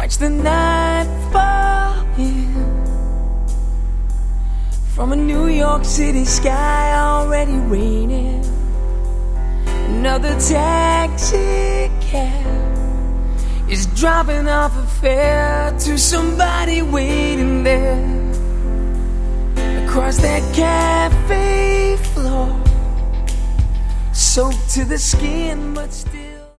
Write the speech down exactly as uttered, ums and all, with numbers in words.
Watch the night fall in from a New York City sky already raining. Another taxi cab is dropping off a fare to somebody waiting there. Across that cafe floor, soaked to the skin but still